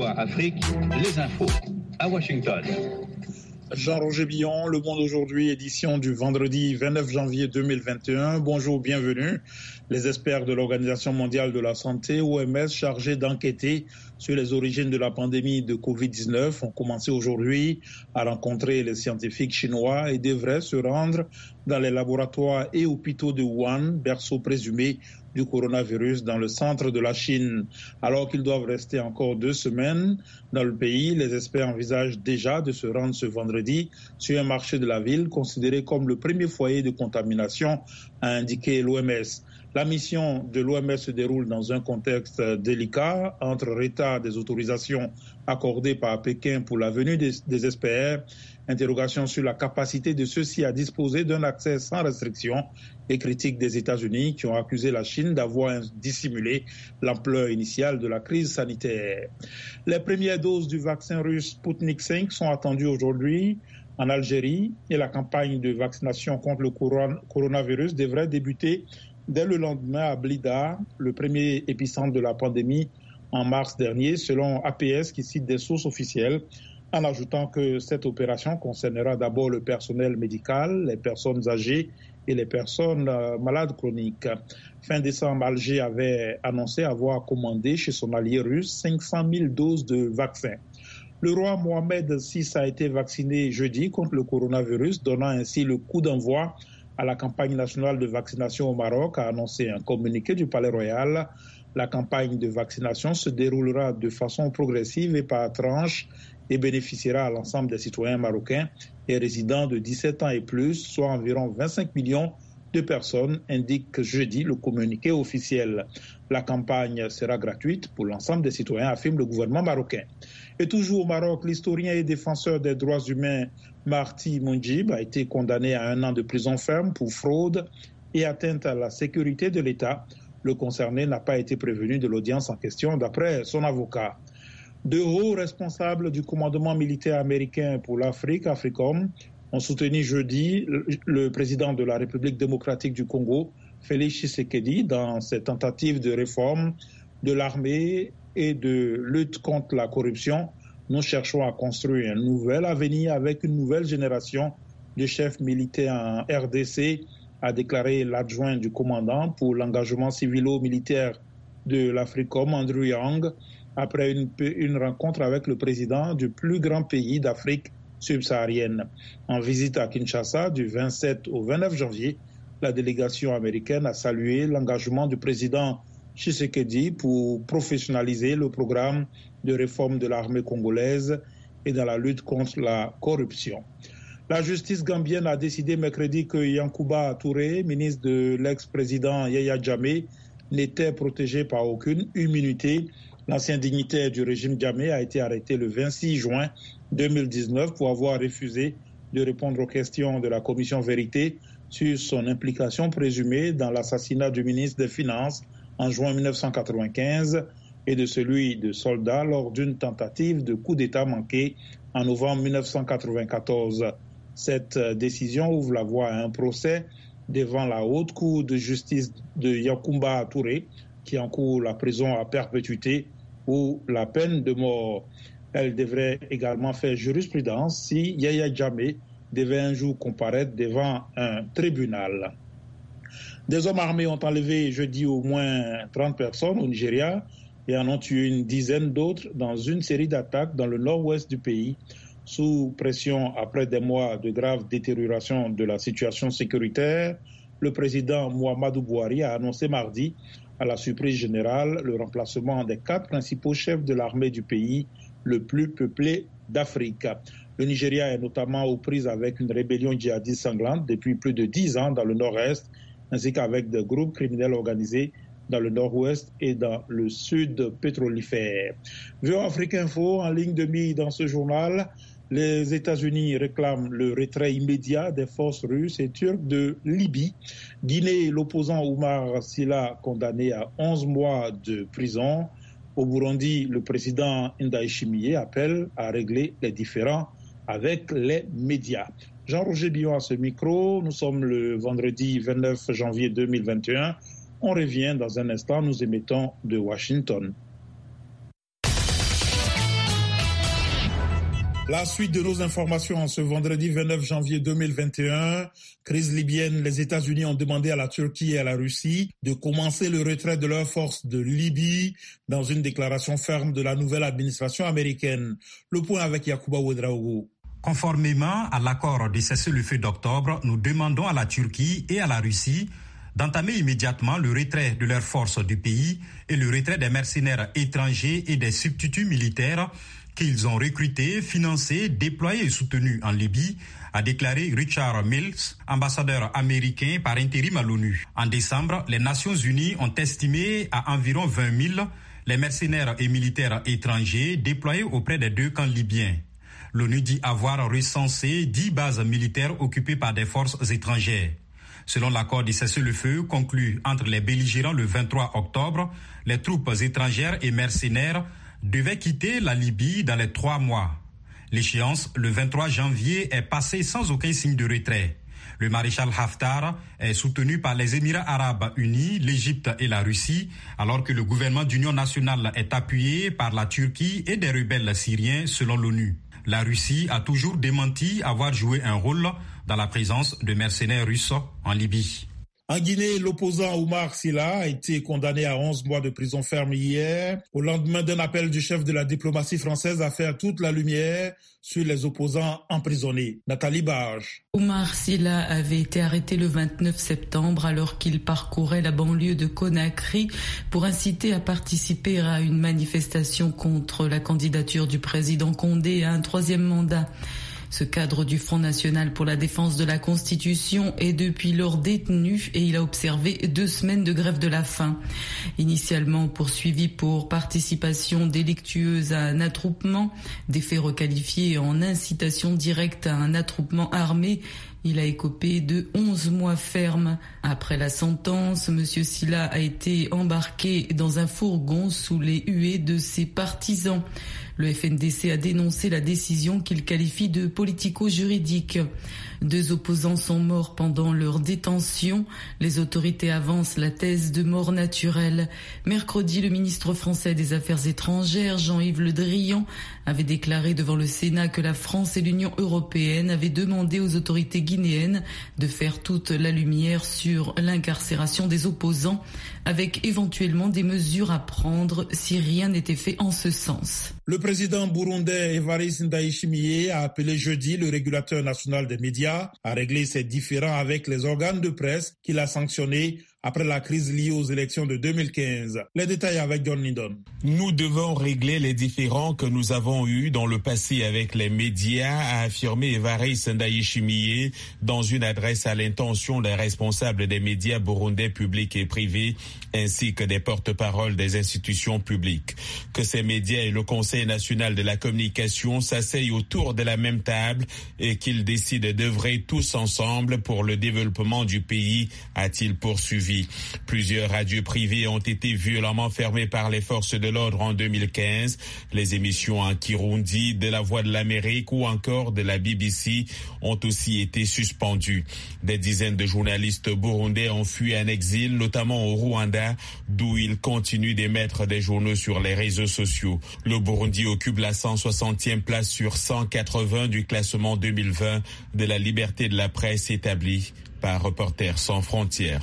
VOA Afrique, les infos à Washington. Jean-Roger Billon, Le Monde aujourd'hui, édition du vendredi 29 janvier 2021. Bonjour, bienvenue. Les experts de l'Organisation mondiale de la santé, OMS, chargés d'enquêter sur les origines de la pandémie de Covid-19, ont commencé aujourd'hui à rencontrer les scientifiques chinois et devraient se rendre dans les laboratoires et hôpitaux de Wuhan, berceau présumé du coronavirus dans le centre de la Chine. Alors qu'ils doivent rester encore 2 semaines dans le pays, les experts envisagent déjà de se rendre ce vendredi sur un marché de la ville considéré comme le premier foyer de contamination, a indiqué l'OMS. La mission de l'OMS se déroule dans un contexte délicat entre retard des autorisations accordées par Pékin pour la venue des experts, interrogation sur la capacité de ceux-ci à disposer d'un accès sans restriction et critique des États-Unis qui ont accusé la Chine d'avoir dissimulé l'ampleur initiale de la crise sanitaire. Les premières doses du vaccin russe Sputnik V sont attendues aujourd'hui en Algérie et la campagne de vaccination contre le coronavirus devrait débuter dès le lendemain à Blida, le premier épicentre de la pandémie en mars dernier, selon APS qui cite des sources officielles, en ajoutant que cette opération concernera d'abord le personnel médical, les personnes âgées et les personnes malades chroniques. Fin décembre, Alger avait annoncé avoir commandé chez son allié russe 500 000 doses de vaccins. Le roi Mohamed VI a été vacciné jeudi contre le coronavirus, donnant ainsi le coup d'envoi à la campagne nationale de vaccination au Maroc, a annoncé un communiqué du Palais Royal. La campagne de vaccination se déroulera de façon progressive et par tranche et bénéficiera à l'ensemble des citoyens marocains et résidents de 17 ans et plus, soit environ 25 millions de personnes, indique jeudi le communiqué officiel. La campagne sera gratuite pour l'ensemble des citoyens, affirme le gouvernement marocain. Et toujours au Maroc, l'historien et défenseur des droits humains Marti Mounjib a été condamné à 1 an de prison ferme pour fraude et atteinte à la sécurité de l'État. Le concerné n'a pas été prévenu de l'audience en question, d'après son avocat. 2 hauts responsables du commandement militaire américain pour l'Afrique, AFRICOM, ont soutenu jeudi le président de la République démocratique du Congo, Félix Tshisekedi, dans ses tentatives de réforme de l'armée et de lutte contre la corruption. Nous cherchons à construire un nouvel avenir avec une nouvelle génération de chefs militaires en RDC, a déclaré l'adjoint du commandant pour l'engagement civilo-militaire de l'AFRICOM, Andrew Young, après une rencontre avec le président du plus grand pays d'Afrique subsaharienne. En visite à Kinshasa du 27 au 29 janvier, la délégation américaine a salué l'engagement du président Tshisekedi pour professionnaliser le programme de réforme de l'armée congolaise et dans la lutte contre la corruption. La justice gambienne a décidé mercredi que Yankuba Touré, ministre de l'ex-président Yaya Jammeh, n'était protégé par aucune immunité. L'ancien dignitaire du régime Jammeh a été arrêté le 26 juin 2019 pour avoir refusé de répondre aux questions de la commission Vérité sur son implication présumée dans l'assassinat du ministre des Finances en juin 1995 et de celui de soldats lors d'une tentative de coup d'État manqué en novembre 1994. Cette décision ouvre la voie à un procès devant la haute cour de justice de Yankuba Touré, qui encourt la prison à perpétuité ou la peine de mort. Elle devrait également faire jurisprudence si Yaya Jammeh devait un jour comparaître devant un tribunal. Des hommes armés ont enlevé jeudi au moins 30 personnes au Nigeria et en ont tué une dizaine d'autres dans une série d'attaques dans le nord-ouest du pays. Sous pression après des mois de grave détérioration de la situation sécuritaire, le président Muhammadu Buhari a annoncé mardi, à la surprise générale, le remplacement des 4 principaux chefs de l'armée du pays le plus peuplé d'Afrique. Le Nigeria est notamment aux prises avec une rébellion djihadiste sanglante depuis plus de 10 ans dans le nord-est, ainsi qu'avec des groupes criminels organisés dans le nord-ouest et dans le sud pétrolifère. VOA Afrique Info, en ligne de mire dans ce journal, les États-Unis réclament le retrait immédiat des forces russes et turques de Libye. Guinée, l'opposant Oumar Silla, condamné à 11 mois de prison. Au Burundi, le président Ndayishimiye appelle à régler les différends avec les médias. Jean-Roger Billon à ce micro. Nous sommes le vendredi 29 janvier 2021. On revient dans un instant. Nous émettons de Washington. La suite de nos informations en ce vendredi 29 janvier 2021. Crise libyenne, les États-Unis ont demandé à la Turquie et à la Russie de commencer le retrait de leurs forces de Libye dans une déclaration ferme de la nouvelle administration américaine. Le point avec Yacouba Ouedraogo. Conformément à l'accord de cessez-le-feu d'octobre, nous demandons à la Turquie et à la Russie d'entamer immédiatement le retrait de leurs forces du pays et le retrait des mercenaires étrangers et des substituts militaires qu'ils ont recrutés, financés, déployés et soutenus en Libye, a déclaré Richard Mills, ambassadeur américain par intérim à l'ONU. En décembre, les Nations Unies ont estimé à environ 20 000 les mercenaires et militaires étrangers déployés auprès des deux camps libyens. L'ONU dit avoir recensé 10 bases militaires occupées par des forces étrangères. Selon l'accord de cessez-le-feu conclu entre les belligérants le 23 octobre, les troupes étrangères et mercenaires devaient quitter la Libye dans les 3 mois. L'échéance, le 23 janvier, est passée sans aucun signe de retrait. Le maréchal Haftar est soutenu par les Émirats arabes unis, l'Égypte et la Russie, alors que le gouvernement d'union nationale est appuyé par la Turquie et des rebelles syriens, selon l'ONU. La Russie a toujours démenti avoir joué un rôle dans la présence de mercenaires russes en Libye. En Guinée, l'opposant Oumar Silla a été condamné à 11 mois de prison ferme hier, au lendemain d'un appel du chef de la diplomatie française à faire toute la lumière sur les opposants emprisonnés. Nathalie Barge. Oumar Silla avait été arrêté le 29 septembre alors qu'il parcourait la banlieue de Conakry pour inciter à participer à une manifestation contre la candidature du président Condé à un 3e mandat. Ce cadre du Front National pour la défense de la Constitution est depuis lors détenu et il a observé 2 semaines de grève de la faim. Initialement poursuivi pour participation délictueuse à un attroupement, des faits requalifiés en incitation directe à un attroupement armé, il a écopé de 11 mois ferme. Après la sentence, M. Silla a été embarqué dans un fourgon sous les huées de ses partisans. Le FNDC a dénoncé la décision qu'il qualifie de politico-juridique. 2 opposants sont morts pendant leur détention. Les autorités avancent la thèse de mort naturelle. Mercredi, le ministre français des Affaires étrangères, Jean-Yves Le Drian, avait déclaré devant le Sénat que la France et l'Union européenne avaient demandé aux autorités guinéennes de faire toute la lumière sur l'incarcération des opposants, avec éventuellement des mesures à prendre si rien n'était fait en ce sens. Le président burundais Evariste Ndayishimiye a appelé jeudi le régulateur national des médias à régler ses différends avec les organes de presse qu'il a sanctionnés après la crise liée aux élections de 2015. Les détails avec John Lindon. Nous devons régler les différends que nous avons eus dans le passé avec les médias, a affirmé Evariste Ndayishimiye dans une adresse à l'intention des responsables des médias burundais publics et privés, ainsi que des porte-paroles des institutions publiques. Que ces médias et le Conseil national de la communication s'asseyent autour de la même table et qu'ils décident d'œuvrer tous ensemble pour le développement du pays, a-t-il poursuivi. Plusieurs radios privées ont été violemment fermées par les forces de l'ordre en 2015. Les émissions en Kirundi, de la Voix de l'Amérique ou encore de la BBC ont aussi été suspendues. Des dizaines de journalistes burundais ont fui en exil, notamment au Rwanda, d'où ils continuent d'émettre des journaux sur les réseaux sociaux. Le Burundi occupe la 160e place sur 180 du classement 2020 de la liberté de la presse établi par Reporters sans frontières.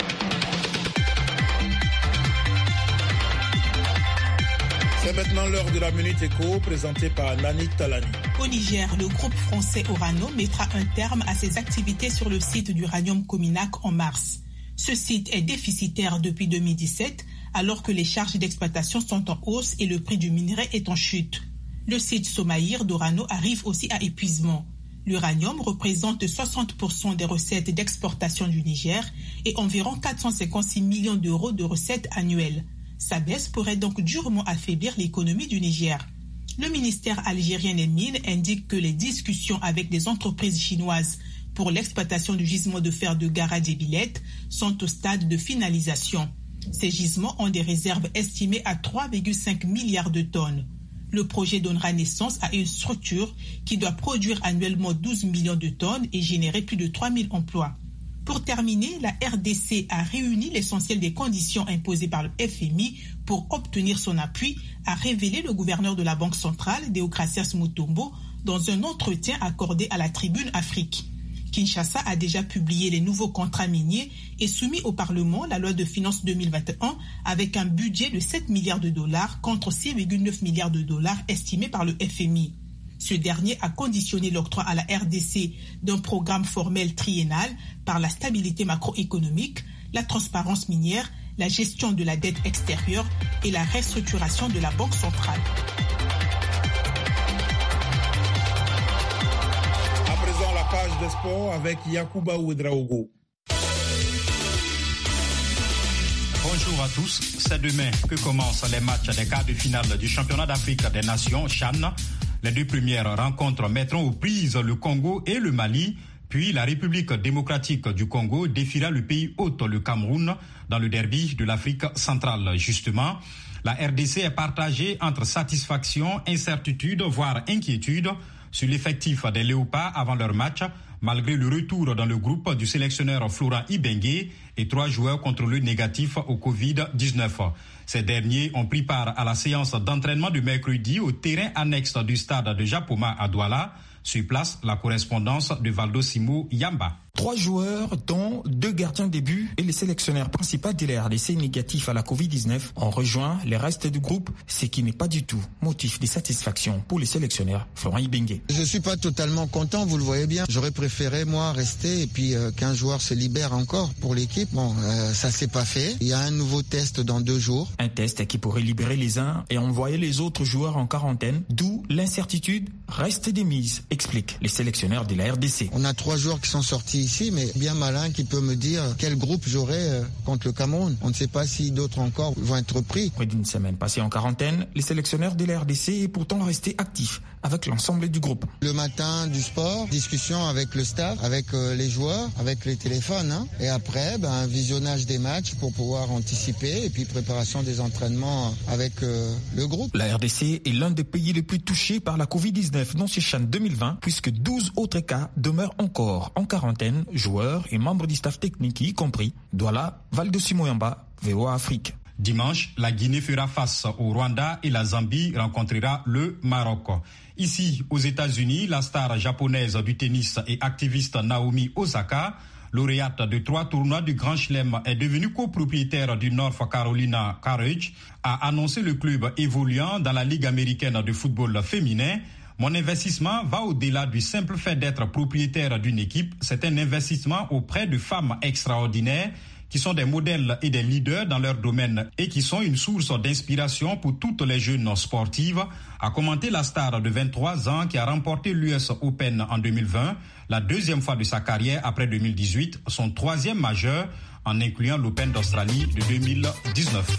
C'est maintenant l'heure de la Minute Éco, présentée par Nani Talani. Au Niger, le groupe français Orano mettra un terme à ses activités sur le site d'Uranium Cominac en mars. Ce site est déficitaire depuis 2017, alors que les charges d'exploitation sont en hausse et le prix du minerai est en chute. Le site Somaïr d'Orano arrive aussi à épuisement. L'uranium représente 60% des recettes d'exportation du Niger et environ 456 millions d'euros de recettes annuelles. Sa baisse pourrait donc durement affaiblir l'économie du Niger. Le ministère algérien des Mines indique que les discussions avec des entreprises chinoises pour l'exploitation du gisement de fer de Gara-Débillette sont au stade de finalisation. Ces gisements ont des réserves estimées à 3,5 milliards de tonnes. Le projet donnera naissance à une structure qui doit produire annuellement 12 millions de tonnes et générer plus de 3000 emplois. Pour terminer, la RDC a réuni l'essentiel des conditions imposées par le FMI pour obtenir son appui, a révélé le gouverneur de la Banque centrale, Deokrasias Mutombo, dans un entretien accordé à la Tribune Afrique. Kinshasa a déjà publié les nouveaux contrats miniers et soumis au Parlement la loi de finances 2021 avec un budget de 7 milliards de dollars contre 6,9 milliards de dollars estimés par le FMI. Ce dernier a conditionné l'octroi à la RDC d'un programme formel triennal par la stabilité macroéconomique, la transparence minière, la gestion de la dette extérieure et la restructuration de la Banque centrale. Page de sport avec Yacouba Ouedraogo. Bonjour à tous, c'est demain que commencent les matchs des quarts de finale du championnat d'Afrique des Nations, CHAN. Les deux premières rencontres mettront aux prises le Congo et le Mali, puis la République démocratique du Congo défiera le pays hôte, le Cameroun, dans le derby de l'Afrique centrale. Justement, la RDC est partagée entre satisfaction, incertitude, voire inquiétude sur l'effectif des Léopards avant leur match, malgré le retour dans le groupe du sélectionneur Florent Ibenge et 3 joueurs contrôlés négatifs au Covid-19. Ces derniers ont pris part à la séance d'entraînement de mercredi au terrain annexe du stade de Japoma à Douala. Sur place, la correspondance de Valdo Simo Yamba. 3 joueurs, dont 2 gardiens de but et le sélectionneur principal de la RDC négatif à la Covid-19, ont rejoint les restes du groupe, ce qui n'est pas du tout motif de satisfaction pour le sélectionneur Florent Ibenge. Je ne suis pas totalement content, vous le voyez bien. J'aurais préféré, moi, rester et puis qu'un joueur se libère encore pour l'équipe. Bon, ça s'est pas fait. Il y a un nouveau test dans 2 jours. Un test qui pourrait libérer les uns et envoyer les autres joueurs en quarantaine, d'où l'incertitude reste démise, explique le sélectionneur de la RDC. On a 3 joueurs qui sont sortis ici, mais bien malin qui peut me dire quel groupe j'aurai contre le Cameroun. On ne sait pas si d'autres encore vont être pris. Près d'une semaine passée en quarantaine, le sélectionneur de la RDC est pourtant resté actif avec l'ensemble du groupe. Le matin, du sport, discussion avec le staff, avec les joueurs, avec les téléphones. Et après, visionnage des matchs pour pouvoir anticiper et puis préparation des entraînements avec le groupe. La RDC est l'un des pays les plus touchés par la Covid-19 dans ce CHAN 2020, puisque 12 autres cas demeurent encore en quarantaine, joueurs et membres du staff technique y compris. Douala, Valdo Simoyamba, VOA Afrique. Dimanche, la Guinée fera face au Rwanda et la Zambie rencontrera le Maroc. Ici, aux États-Unis, la star japonaise du tennis et activiste Naomi Osaka, lauréate de 3 tournois du Grand Chelem, est devenue copropriétaire du North Carolina Courage, a annoncé le club évoluant dans la Ligue américaine de football féminin. Mon investissement va au-delà du simple fait d'être propriétaire d'une équipe. C'est un investissement auprès de femmes extraordinaires qui sont des modèles et des leaders dans leur domaine et qui sont une source d'inspiration pour toutes les jeunes sportives, a commenté la star de 23 ans qui a remporté l'US Open en 2020, la 2e fois de sa carrière après 2018, son 3e majeur en incluant l'Open d'Australie de 2019.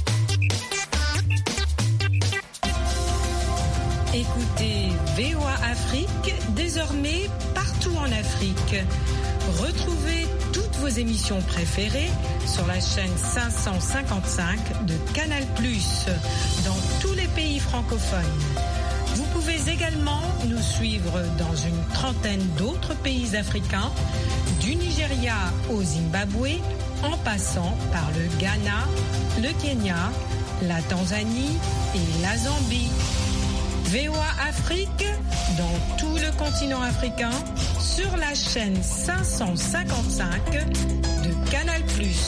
Écoutez VOA Afrique, désormais partout en Afrique. Retrouvez toutes vos émissions préférées sur la chaîne 555 de Canal+, dans tous les pays francophones. Vous pouvez également nous suivre dans une trentaine d'autres pays africains, du Nigeria au Zimbabwe, en passant par le Ghana, le Kenya, la Tanzanie et la Zambie. VOA Afrique, dans tout le continent africain, sur la chaîne 555 de Canal+.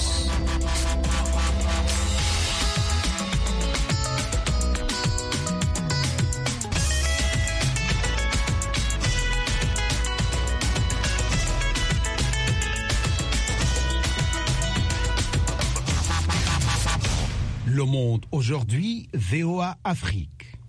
Le monde aujourd'hui, VOA Afrique.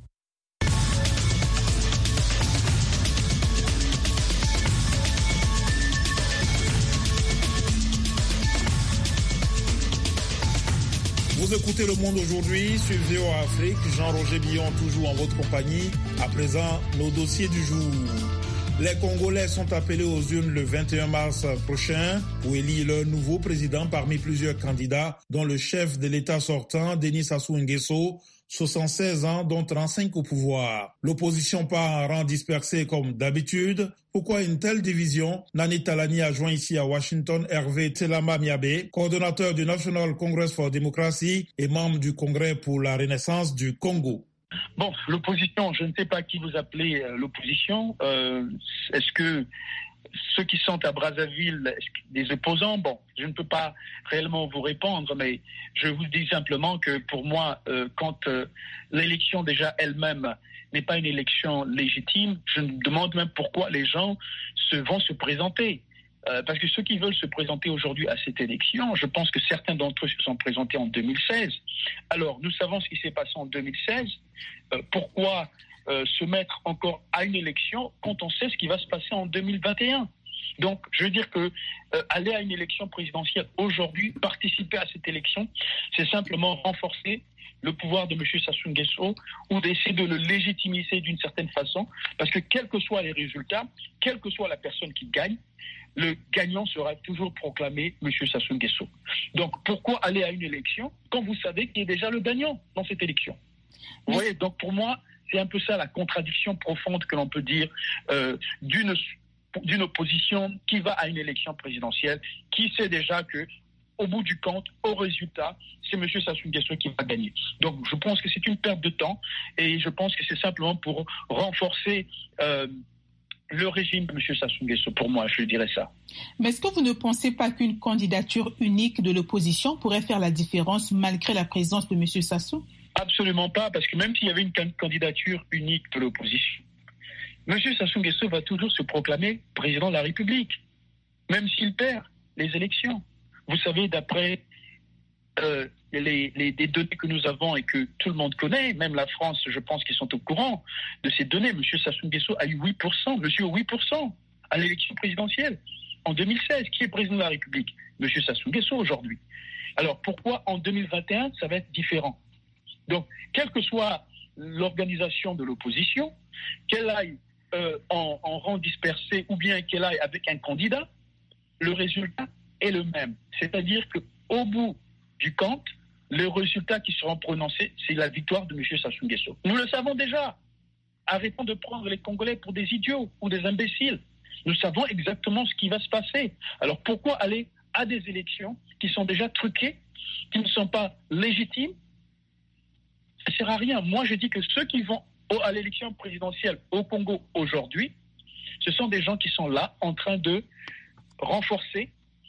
Vous écoutez Le Monde aujourd'hui sur VOA Afrique. Jean-Roger Billon, toujours en votre compagnie. À présent, nos dossiers du jour. Les Congolais sont appelés aux urnes le 21 mars prochain pour élire leur nouveau président parmi plusieurs candidats, dont le chef de l'État sortant, Denis Sassou Nguesso, 76 ans, dont 35 au pouvoir. L'opposition part en rang dispersé comme d'habitude. Pourquoi une telle division? Nani Talani a joint ici à Washington Hervé Tselama Miabe, coordonnateur du National Congress for Democracy et membre du Congrès pour la Renaissance du Congo. Bon, l'opposition, je ne sais pas qui vous appelez l'opposition. Est-ce que ceux qui sont à Brazzaville, des opposants, bon, je ne peux pas réellement vous répondre, mais je vous dis simplement que pour moi, quand l'élection déjà elle-même n'est pas une élection légitime, je me demande même pourquoi les gens vont se présenter. Parce que ceux qui veulent se présenter aujourd'hui à cette élection, je pense que certains d'entre eux se sont présentés en 2016. Alors, nous savons ce qui s'est passé en 2016. Pourquoi se mettre encore à une élection quand on sait ce qui va se passer en 2021? Donc, je veux dire que aller à une élection présidentielle aujourd'hui, participer à cette élection, c'est simplement renforcer le pouvoir de M. Sassou Nguesso ou d'essayer de le légitimiser d'une certaine façon, parce que quels que soient les résultats, quelle que soit la personne qui gagne, le gagnant sera toujours proclamé M. Sassou Nguesso. Donc, pourquoi aller à une élection quand vous savez qu'il y a déjà le gagnant dans cette élection? Vous voyez, donc pour moi, c'est un peu ça la contradiction profonde que l'on peut dire d'une opposition qui va à une élection présidentielle, qui sait déjà que au bout du compte, au résultat, c'est M. Sassou Nguesso qui va gagner. Donc je pense que c'est une perte de temps et je pense que c'est simplement pour renforcer le régime de M. Sassou Nguesso. Pour moi, je dirais ça. Mais est-ce que vous ne pensez pas qu'une candidature unique de l'opposition pourrait faire la différence malgré la présence de M. Sassou? Absolument pas, parce que même s'il y avait une candidature unique de l'opposition, M. Sassou Nguesso va toujours se proclamer président de la République, même s'il perd les élections. Vous savez, d'après les données que nous avons et que tout le monde connaît, même la France, je pense qu'ils sont au courant de ces données, M. Sassou Nguesso a eu 8%, monsieur 8% à l'élection présidentielle en 2016. Qui est président de la République? M. Sassou Nguesso aujourd'hui. Alors pourquoi en 2021, ça va être différent? Donc, quelle que soit l'organisation de l'opposition, qu'elle aille en rang dispersé ou bien qu'elle aille avec un candidat, le résultat est le même. C'est-à-dire qu'au bout du compte, les résultats qui seront prononcés, c'est la victoire de M. Sassou Nguesso. Nous le savons déjà. Arrêtons de prendre les Congolais pour des idiots ou des imbéciles. Nous savons exactement ce qui va se passer. Alors pourquoi aller à des élections qui sont déjà truquées, qui ne sont pas légitimes? Ça ne sert à rien. Moi, je dis que ceux qui vont à l'élection présidentielle au Congo aujourd'hui, ce sont des gens qui sont là en train de renforcer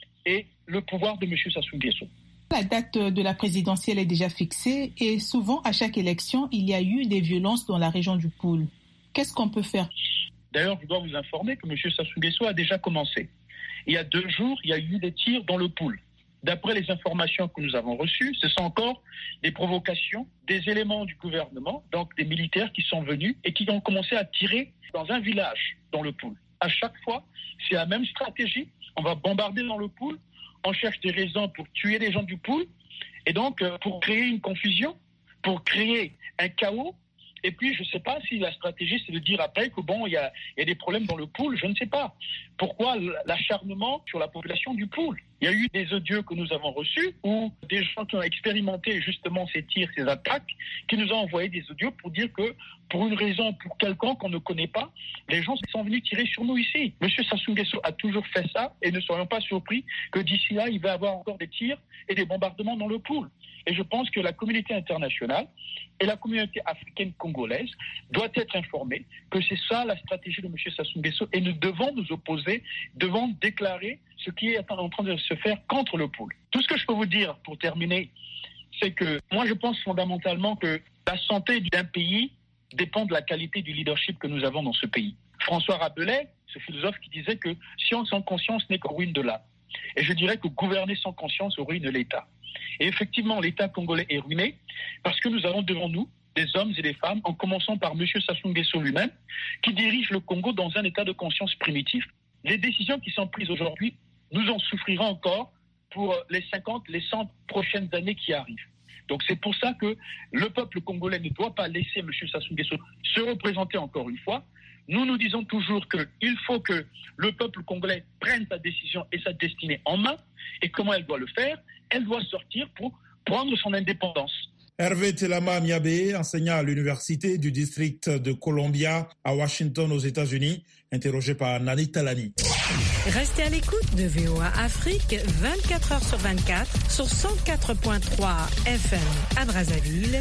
le pouvoir de M. Sassou Nguesso. La date de la présidentielle est déjà fixée et souvent, à chaque élection, il y a eu des violences dans la région du Poul. Qu'est-ce qu'on peut faire? D'ailleurs, je dois vous informer que M. Sassou Nguesso a déjà commencé. Il y a 2 jours, il y a eu des tirs dans le Poul. D'après les informations que nous avons reçues, ce sont encore des provocations, des éléments du gouvernement, donc des militaires qui sont venus et qui ont commencé à tirer dans un village, dans le Poul. À chaque fois, c'est la même stratégie. On va bombarder dans le Poul, on cherche des raisons pour tuer les gens du Poul, et donc pour créer une confusion, pour créer un chaos. Et puis, je ne sais pas si la stratégie, c'est de dire après que bon, il y a des problèmes dans le Poul, je ne sais pas. Pourquoi l'acharnement sur la population du Poul? Il y a eu des audios que nous avons reçus où des gens qui ont expérimenté justement ces tirs, ces attaques, qui nous ont envoyé des audios pour dire que pour une raison, pour quelqu'un qu'on ne connaît pas, les gens sont venus tirer sur nous ici. Monsieur Sassou Nguesso a toujours fait ça et ne soyons pas surpris que d'ici là, il va y avoir encore des tirs et des bombardements dans le Poul. Et je pense que la communauté internationale et la communauté africaine congolaise doit être informée que c'est ça la stratégie de M. Sassou Nguesso et nous devons nous opposer, devons déclarer ce qui est en train de se faire contre le Poul. Tout ce que je peux vous dire pour terminer, c'est que moi je pense fondamentalement que la santé d'un pays dépend de la qualité du leadership que nous avons dans ce pays. François rappelait, ce philosophe qui disait que science sans conscience n'est qu'en ruine de l'âme. Et je dirais que gouverner sans conscience ruine l'État. Et effectivement, l'État congolais est ruiné parce que nous avons devant nous des hommes et des femmes, en commençant par M. Sassou Nguesso lui-même, qui dirige le Congo dans un état de conscience primitif. Les décisions qui sont prises aujourd'hui, nous en souffrirons encore pour les 50, les 100 prochaines années qui arrivent. Donc c'est pour ça que le peuple congolais ne doit pas laisser M. Sassou Nguesso se représenter encore une fois. Nous nous disons toujours qu'il faut que le peuple congolais prenne sa décision et sa destinée en main. Et comment elle doit le faire? Elle doit sortir pour prendre son indépendance. Hervé Telama Miabe, enseignant à l'université du district de Columbia à Washington aux États-Unis, interrogé par Nani Talani. Restez à l'écoute de VOA Afrique 24h sur 24 sur 104.3 FM à Brazzaville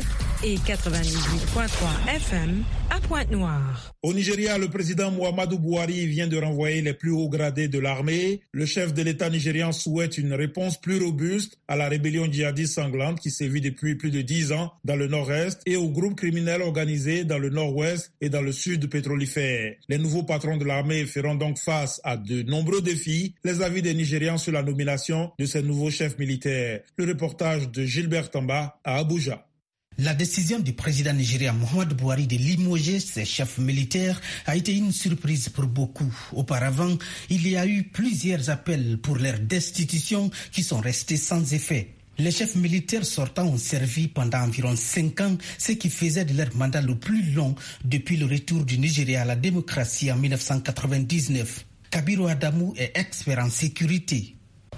et 98.3 FM à Pointe-Noire. Au Nigeria, le président Muhammadu Buhari vient de renvoyer les plus hauts gradés de l'armée. Le chef de l'État nigérian souhaite une réponse plus robuste à la rébellion djihadiste sanglante qui sévit depuis plus de 10 ans dans le nord-est et aux groupes criminels organisés dans le nord-ouest et dans le sud pétrolifère. Les nouveaux patrons de l'armée feront donc face à de nombreux défis. Les avis des Nigérians sur la nomination de ces nouveaux chefs militaires. Le reportage de Gilbert Tamba à Abuja. La décision du président nigérien Muhammadu Buhari de limoger ses chefs militaires a été une surprise pour beaucoup. Auparavant, il y a eu plusieurs appels pour leur destitution qui sont restés sans effet. Les chefs militaires sortants ont servi pendant environ 5 ans, ce qui faisait de leur mandat le plus long depuis le retour du Nigeria à la démocratie en 1999. Kabiru Adamu est expert en sécurité.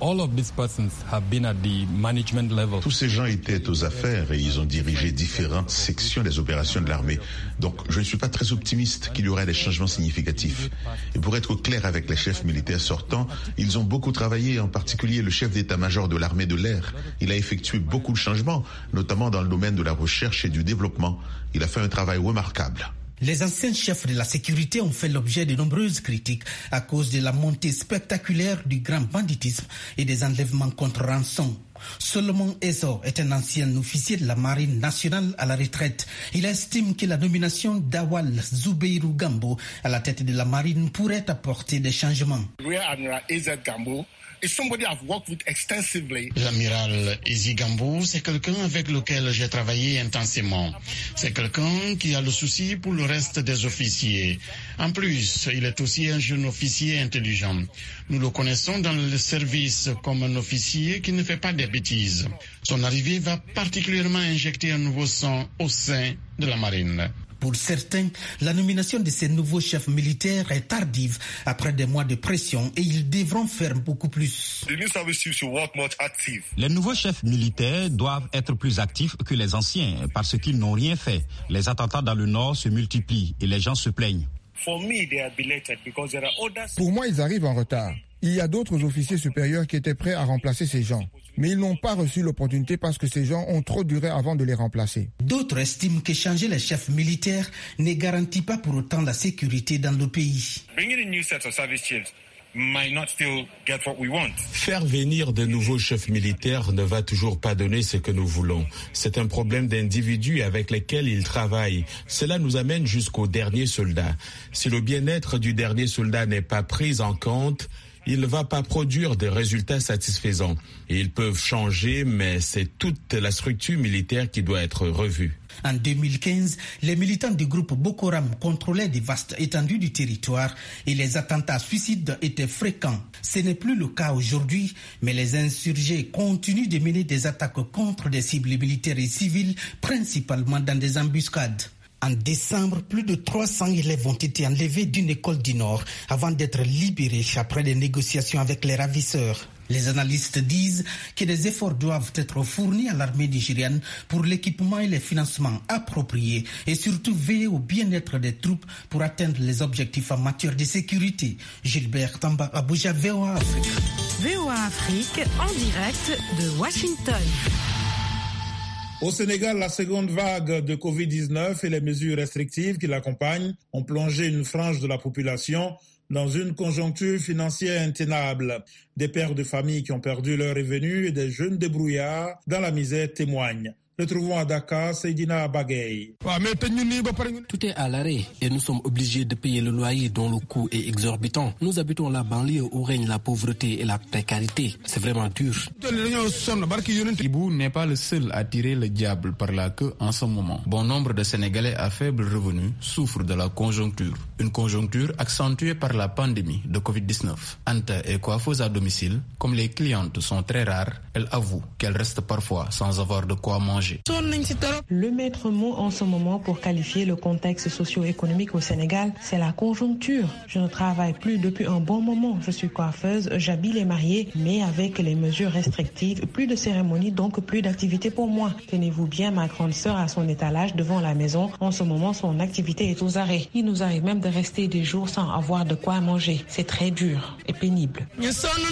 Tous ces gens étaient aux affaires et ils ont dirigé différentes sections des opérations de l'armée. Donc je ne suis pas très optimiste qu'il y aurait des changements significatifs. Et pour être clair avec les chefs militaires sortants, ils ont beaucoup travaillé, en particulier le chef d'état-major de l'armée de l'air. Il a effectué beaucoup de changements, notamment dans le domaine de la recherche et du développement. Il a fait un travail remarquable. Les anciens chefs de la sécurité ont fait l'objet de nombreuses critiques à cause de la montée spectaculaire du grand banditisme et des enlèvements contre rançon. Solomon Ezo est un ancien officier de la Marine nationale à la retraite. Il estime que la nomination d'Awal Zubeiru Gambo à la tête de la Marine pourrait apporter des changements. L'amiral Ezi Gambo, c'est quelqu'un avec lequel j'ai travaillé intensément. C'est quelqu'un qui a le souci pour le reste des officiers. En plus, il est aussi un jeune officier intelligent. Nous le connaissons dans le service comme un officier qui ne fait pas des bêtises. Son arrivée va particulièrement injecter un nouveau sang au sein de la marine. Pour certains, la nomination de ces nouveaux chefs militaires est tardive après des mois de pression et ils devront faire beaucoup plus. Les nouveaux chefs militaires doivent être plus actifs que les anciens parce qu'ils n'ont rien fait. Les attentats dans le nord se multiplient et les gens se plaignent. Pour moi, ils arrivent en retard. Il y a d'autres officiers supérieurs qui étaient prêts à remplacer ces gens. Mais ils n'ont pas reçu l'opportunité parce que ces gens ont trop duré avant de les remplacer. D'autres estiment que changer les chefs militaires ne garantit pas pour autant la sécurité dans le pays. Faire venir de nouveaux chefs militaires ne va toujours pas donner ce que nous voulons. C'est un problème d'individus avec lesquels ils travaillent. Cela nous amène jusqu'au dernier soldat. Si le bien-être du dernier soldat n'est pas pris en compte, il ne va pas produire de résultats satisfaisants. Et ils peuvent changer, mais c'est toute la structure militaire qui doit être revue. En 2015, les militants du groupe Boko Haram contrôlaient des vastes étendues du territoire et les attentats suicides étaient fréquents. Ce n'est plus le cas aujourd'hui, mais les insurgés continuent de mener des attaques contre des cibles militaires et civiles, principalement dans des embuscades. En décembre, plus de 300 élèves ont été enlevés d'une école du Nord avant d'être libérés après des négociations avec les ravisseurs. Les analystes disent que des efforts doivent être fournis à l'armée nigériane pour l'équipement et les financements appropriés et surtout veiller au bien-être des troupes pour atteindre les objectifs en matière de sécurité. Gilbert Tamba, Abuja, VOA Afrique. VOA Afrique en direct de Washington. Au Sénégal, la seconde vague de Covid-19 et les mesures restrictives qui l'accompagnent ont plongé une frange de la population dans une conjoncture financière intenable. Des pères de famille qui ont perdu leurs revenus et des jeunes débrouillards dans la misère témoignent. Retrouvons à Dakar Seydina Bagay. Tout est à l'arrêt et nous sommes obligés de payer le loyer dont le coût est exorbitant. Nous habitons la banlieue où règne la pauvreté et la précarité. C'est vraiment dur. Ibou n'est pas le seul à tirer le diable par la queue en ce moment. Bon nombre de Sénégalais à faible revenu souffrent de la conjoncture. Une conjoncture accentuée par la pandémie de Covid-19. Anta est coiffeuse à domicile. Comme les clientes sont très rares, elle avoue qu'elle reste parfois sans avoir de quoi manger. Le maître mot en ce moment pour qualifier le contexte socio-économique au Sénégal, c'est la conjoncture. Je ne travaille plus depuis un bon moment. Je suis coiffeuse, j'habille les mariés, mais avec les mesures restrictives, plus de cérémonies, donc plus d'activités pour moi. Tenez-vous bien, ma grande sœur a son étalage devant la maison. En ce moment, son activité est aux arrêts. Il nous arrive même de rester des jours sans avoir de quoi manger. C'est très dur et pénible.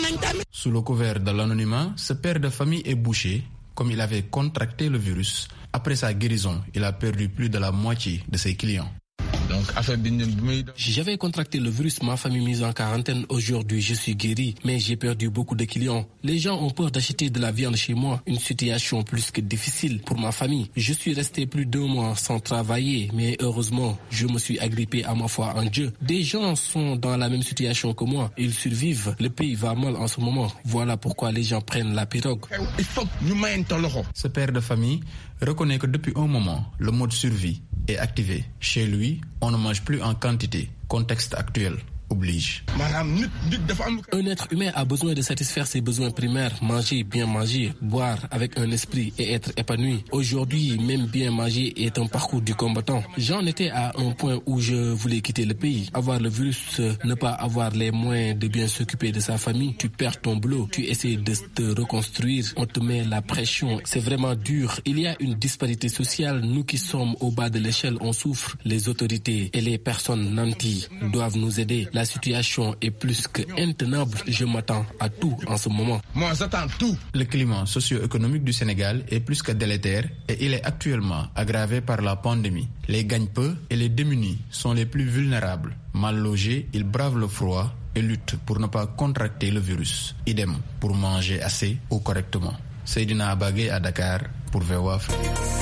Sous le couvert de l'anonymat, ce père de famille est bouché. Comme il avait contracté le virus, Après sa guérison, il a perdu plus de la moitié de ses clients. J'avais contracté le virus, ma famille mise en quarantaine. Aujourd'hui, je suis guéri, mais j'ai perdu beaucoup de clients. Les gens ont peur d'acheter de la viande chez moi. Une situation plus que difficile pour ma famille. Je suis resté plus d'1 mois sans travailler, mais heureusement, je me suis agrippé à ma foi en Dieu. Des gens sont dans la même situation que moi. Ils survivent. Le pays va mal en ce moment. Voilà pourquoi les gens prennent la pirogue. Ce père de famille reconnaît que depuis un moment, le mode survie est activé. Chez lui, on ne mange plus en quantité. Contexte actuel oblige. Un être humain a besoin de satisfaire ses besoins primaires, manger, bien manger, boire avec un esprit et être épanoui. Aujourd'hui, même bien manger est un parcours du combattant. J'en étais à un point où je voulais quitter le pays. Avoir le virus, ne pas avoir les moyens de bien s'occuper de sa famille, tu perds ton boulot, tu essaies de te reconstruire, on te met la pression. C'est vraiment dur. Il y a une disparité sociale. Nous qui sommes au bas de l'échelle, on souffre. Les autorités et les personnes nanties doivent nous aider. La situation est plus que intenable. Je m'attends à tout en ce moment. Moi, j'attends tout. Le climat socio-économique du Sénégal est plus que délétère et il est actuellement aggravé par la pandémie. Les gagne-peu et les démunis sont les plus vulnérables. Mal logés, ils bravent le froid et luttent pour ne pas contracter le virus. Idem pour manger assez ou correctement. Seydina Abagé à Dakar pour VOA Afrique.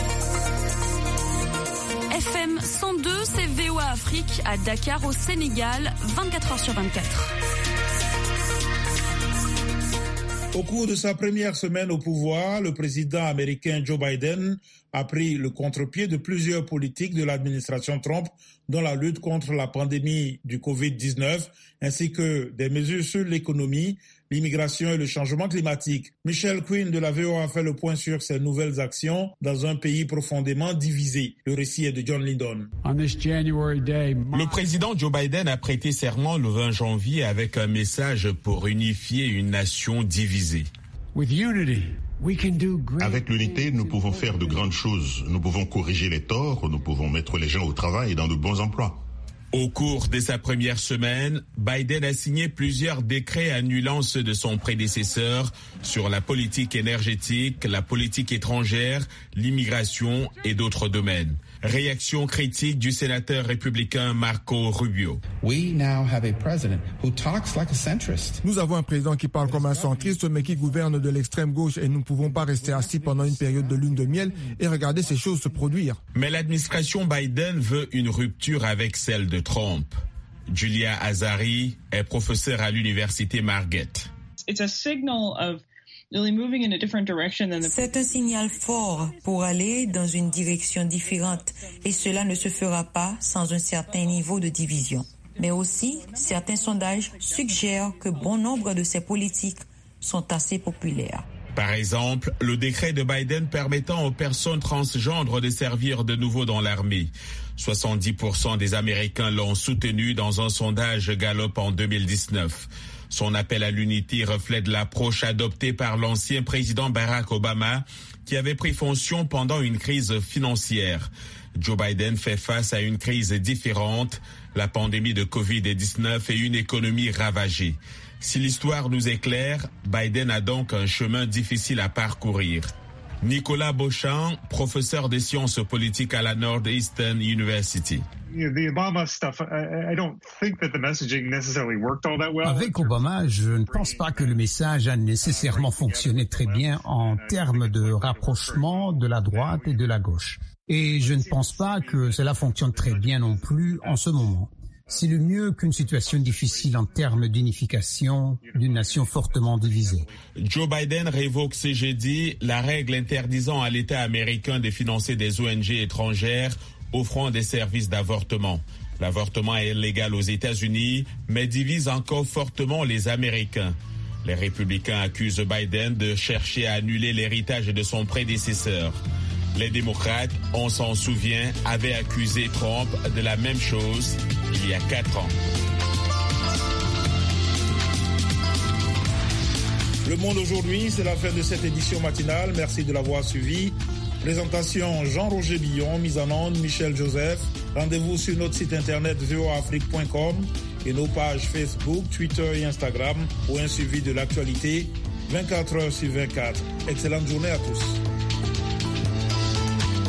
FM 102, c'est VOA Afrique à Dakar au Sénégal, 24h/24. Au cours de sa première semaine au pouvoir, le président américain Joe Biden a pris le contre-pied de plusieurs politiques de l'administration Trump, dont la lutte contre la pandémie du Covid-19, ainsi que des mesures sur l'économie, l'immigration et le changement climatique. Michelle Quinn de la VOA a fait le point sur ces nouvelles actions dans un pays profondément divisé. Le récit est de John Lindon. Le président Joe Biden a prêté serment le 20 janvier avec un message pour unifier une nation divisée. Avec l'unité, nous pouvons faire de grandes choses. Nous pouvons corriger les torts, nous pouvons mettre les gens au travail dans de bons emplois. Au cours de sa première semaine, Biden a signé plusieurs décrets annulant ceux de son prédécesseur sur la politique énergétique, la politique étrangère, l'immigration et d'autres domaines. Réaction critique du sénateur républicain Marco Rubio. Nous avons un président qui parle comme un centriste, mais qui gouverne de l'extrême gauche et nous ne pouvons pas rester assis pendant une période de lune de miel et regarder ces choses se produire. Mais l'administration Biden veut une rupture avec celle de Trump. Julia Azari est professeure à l'université Marquette. C'est un signal fort pour aller dans une direction différente et cela ne se fera pas sans un certain niveau de division. Mais aussi, certains sondages suggèrent que bon nombre de ces politiques sont assez populaires. Par exemple, le décret de Biden permettant aux personnes transgenres de servir de nouveau dans l'armée. 70% des Américains l'ont soutenu dans un sondage Gallup en 2019. Son appel à l'unité reflète l'approche adoptée par l'ancien président Barack Obama, qui avait pris fonction pendant une crise financière. Joe Biden fait face à une crise différente, la pandémie de Covid-19 et une économie ravagée. Si l'histoire nous est claire, Biden a donc un chemin difficile à parcourir. Nicolas Beauchamp, professeur des sciences politiques à la Northeastern University. Avec Obama, je ne pense pas que le message a nécessairement fonctionné très bien en termes de rapprochement de la droite et de la gauche. Et je ne pense pas que cela fonctionne très bien non plus en ce moment. C'est le mieux qu'une situation difficile en termes d'unification d'une nation fortement divisée. Joe Biden révoque ce jeudi la règle interdisant à l'État américain de financer des ONG étrangères offrant des services d'avortement. L'avortement est légal aux États-Unis, mais divise encore fortement les Américains. Les républicains accusent Biden de chercher à annuler l'héritage de son prédécesseur. Les démocrates, on s'en souvient, avaient accusé Trump de la même chose il y a 4 ans. Le Monde aujourd'hui, c'est la fin de cette édition matinale. Merci de l'avoir suivi. Présentation Jean-Roger Billon, mise en onde Michel Joseph. Rendez-vous sur notre site internet voafrique.com et nos pages Facebook, Twitter et Instagram pour un suivi de l'actualité 24 heures sur 24. Excellente journée à tous.